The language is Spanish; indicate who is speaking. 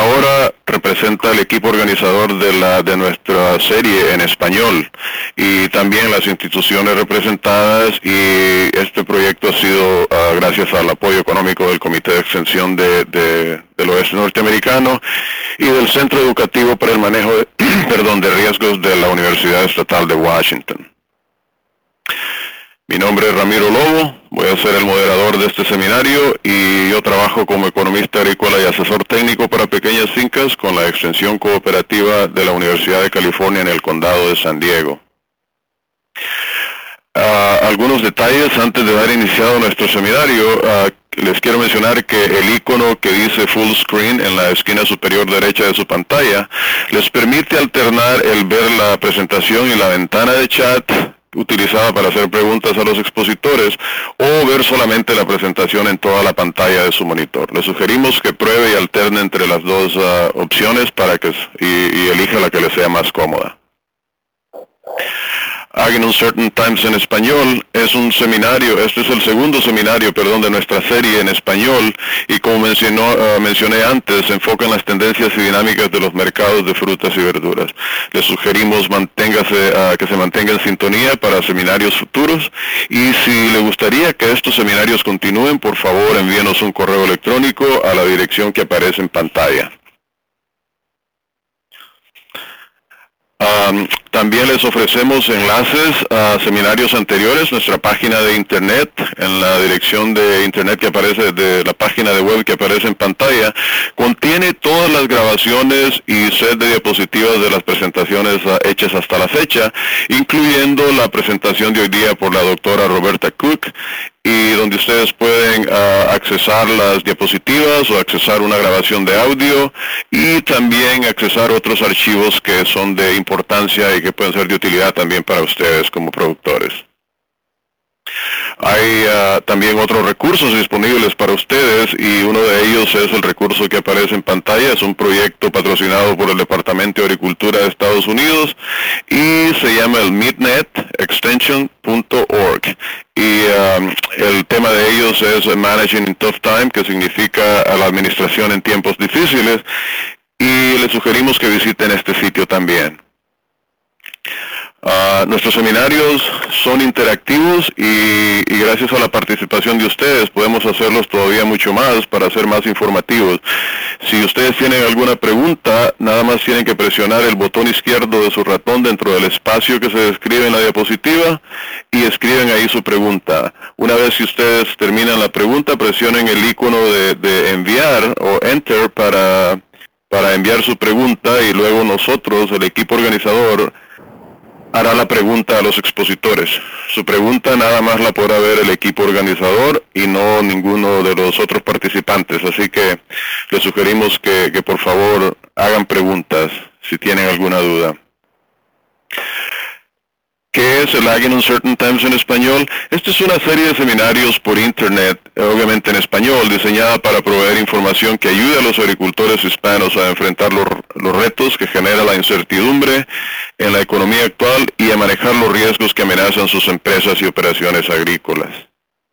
Speaker 1: ahora representa el equipo organizador de nuestra serie en español y también las instituciones representadas, y este proyecto ha sido gracias al apoyo económico del Comité de Extensión del Oeste Norteamericano y del Centro Educativo para el Manejo de, de Riesgos de la Universidad Estatal de Washington. Mi nombre es Ramiro Lobo, voy a ser el moderador de este seminario y yo trabajo como economista agrícola y asesor técnico para pequeñas fincas con la extensión cooperativa de la Universidad de California en el condado de San Diego. Algunos detalles antes de dar iniciado nuestro seminario. Les quiero mencionar que el icono que dice Full Screen en la esquina superior derecha de su pantalla les permite alternar el ver la presentación y la ventana de chat utilizada para hacer preguntas a los expositores, o ver solamente la presentación en toda la pantalla de su monitor. Le sugerimos que pruebe y alterne entre las dos opciones para que y elija la que le sea más cómoda. Ag Uncertain Times en español es un seminario, este es el segundo seminario, de nuestra serie en español, y como mencioné antes, se enfoca en las tendencias y dinámicas de los mercados de frutas y verduras. Le sugerimos que se mantenga en sintonía para seminarios futuros, y si le gustaría que estos seminarios continúen, por favor envíenos un correo electrónico a la dirección que aparece en pantalla. También les ofrecemos enlaces a seminarios anteriores. Nuestra página de internet, en la dirección de internet que aparece, de la página de web que aparece en pantalla, contiene todas las grabaciones y set de diapositivas de las presentaciones hechas hasta la fecha, incluyendo la presentación de hoy día por la doctora Roberta Cook, y donde ustedes pueden accesar las diapositivas o accesar una grabación de audio y también accesar otros archivos que son de importancia y que pueden ser de utilidad también para ustedes como productores. Hay también otros recursos disponibles para ustedes, y uno de ellos es el recurso que aparece en pantalla. Es un proyecto patrocinado por el Departamento de Agricultura de Estados Unidos y se llama el meetnetextension.org, y el tema de ellos es Managing in Tough Time, que significa la administración en tiempos difíciles, y les sugerimos que visiten este sitio también. Nuestros seminarios son interactivos y gracias a la participación de ustedes podemos hacerlos todavía mucho más para ser más informativos. Si ustedes tienen alguna pregunta, nada más tienen que presionar el botón izquierdo de su ratón dentro del espacio que se describe en la diapositiva y escriben ahí su pregunta. Una vez que ustedes terminan la pregunta, presionen el icono de enviar o enter para enviar su pregunta, y luego nosotros, el equipo organizador, hará la pregunta a los expositores. Su pregunta nada más la podrá ver el equipo organizador y no ninguno de los otros participantes, así que les sugerimos que por favor hagan preguntas si tienen alguna duda. ¿Qué es el Ag Uncertain Times en español? Esta es una serie de seminarios por internet, obviamente en español, diseñada para proveer información que ayude a los agricultores hispanos a enfrentar los retos que genera la incertidumbre en la economía actual y a manejar los riesgos que amenazan sus empresas y operaciones agrícolas.